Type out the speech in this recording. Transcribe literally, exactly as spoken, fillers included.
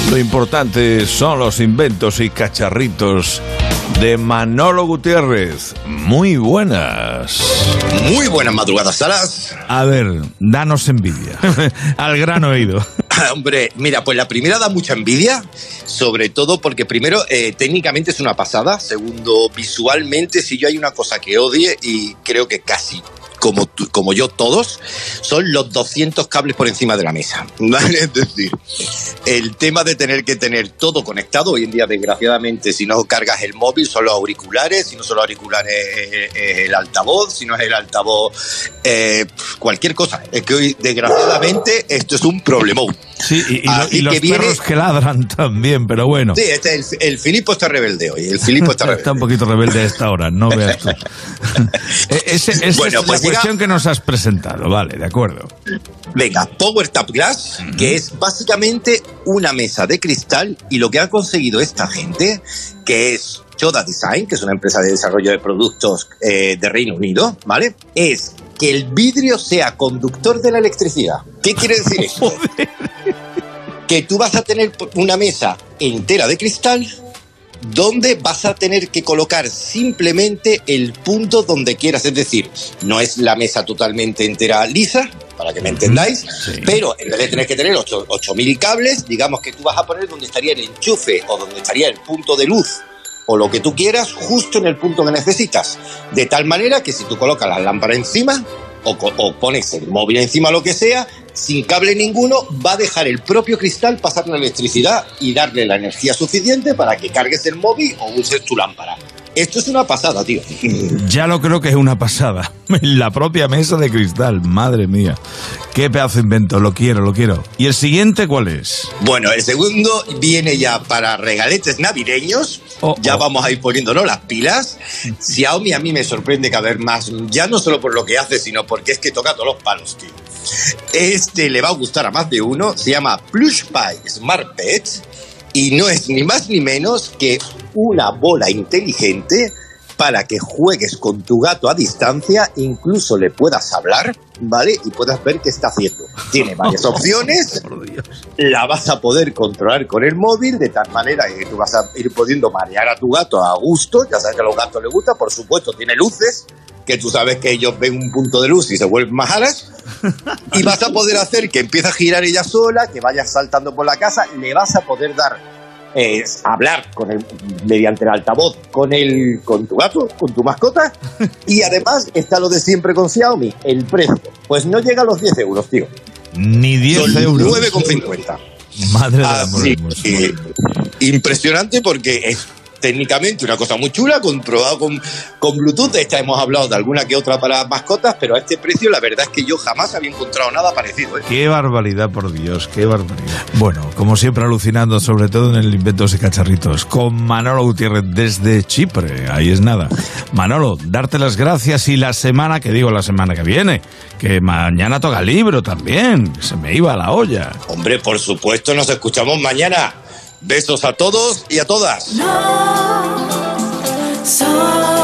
Lo importante son los inventos y cacharritos de Manolo Gutiérrez. Muy buenas. Muy buenas madrugadas, Salas. A ver, danos envidia. Al gran oído. Hombre, mira, pues la primera da mucha envidia, sobre todo porque primero, eh, técnicamente es una pasada. Segundo, visualmente, si yo hay una cosa que odie, y creo que casi como, como yo todos, son los doscientos cables por encima de la mesa, ¿vale? Es decir, el tema de tener que tener todo conectado, hoy en día desgraciadamente si no cargas el móvil son los auriculares, si no son los auriculares es el altavoz, si no es el altavoz eh, cualquier cosa, es que hoy desgraciadamente esto es un problemón. Sí, y, y, lo, y los viene... perros que ladran también, pero bueno. Sí, este, el, el Filipo está rebelde hoy, el Filipo está rebelde. Está un poquito rebelde a esta hora, no veas tú. Ese, esa bueno, es pues la llega... cuestión que nos has presentado, vale, de acuerdo. Venga, Power Tap Glass, uh-huh. que es básicamente una mesa de cristal, y lo que ha conseguido esta gente, que es Yoda Design, que es una empresa de desarrollo de productos eh, de Reino Unido, ¿vale? Es que el vidrio sea conductor de la electricidad. ¿Qué quiere decir esto? Que tú vas a tener una mesa entera de cristal donde vas a tener que colocar simplemente el punto donde quieras. Es decir, no es la mesa totalmente entera lisa, para que me entendáis, sí. Pero en vez de tener que tener ocho mil cables, digamos que tú vas a poner donde estaría el enchufe o donde estaría el punto de luz o lo que tú quieras, justo en el punto que necesitas. De tal manera que si tú colocas la lámpara encima o, o pones el móvil encima, lo que sea, sin cable ninguno, va a dejar el propio cristal pasar la electricidad y darle la energía suficiente para que cargues el móvil o uses tu lámpara. Esto es una pasada, tío. Ya lo creo que es una pasada. La propia mesa de cristal, madre mía. Qué pedazo de invento, lo quiero, lo quiero. ¿Y el siguiente cuál es? Bueno, el segundo viene ya para regaletes navideños. Oh, ya oh. Vamos a ir poniéndonos las pilas. Xiaomi a mí me sorprende cada vez más, ya no solo por lo que hace, sino porque es que toca todos los palos, tío. Este le va a gustar a más de uno. Se llama Plush Pie Smart Pets. Y no es ni más ni menos que una bola inteligente para que juegues con tu gato a distancia, incluso le puedas hablar, ¿vale? Y puedas ver qué está haciendo. Tiene varias opciones, la vas a poder controlar con el móvil, de tal manera que tú vas a ir pudiendo marear a tu gato a gusto. Ya sabes que a los gatos les gusta, por supuesto, tiene luces, que tú sabes que ellos ven un punto de luz y se vuelven más alas, y vas a poder hacer que empiece a girar ella sola, que vaya saltando por la casa, le vas a poder dar eh, hablar con el, mediante el altavoz con el con tu gato, con tu mascota, y además está lo de siempre con Xiaomi, el precio, pues no llega a los diez euros, tío. Ni diez Son euros. nueve con cincuenta. Madre del amor hermoso. Eh, impresionante, porque es técnicamente una cosa muy chula, comprobado con, con Bluetooth. Esta hemos hablado de alguna que otra para mascotas, pero a este precio la verdad es que yo jamás había encontrado nada parecido, ¿eh? Qué barbaridad, por Dios, qué barbaridad. Bueno, como siempre alucinando, sobre todo en el Inventos y Cacharritos, con Manolo Gutiérrez desde Chipre, ahí es nada. Manolo, darte las gracias, y la semana, que digo la semana que viene, que mañana toca libro también, se me iba la olla. Hombre, por supuesto, nos escuchamos mañana. Besos a todos y a todas. No, so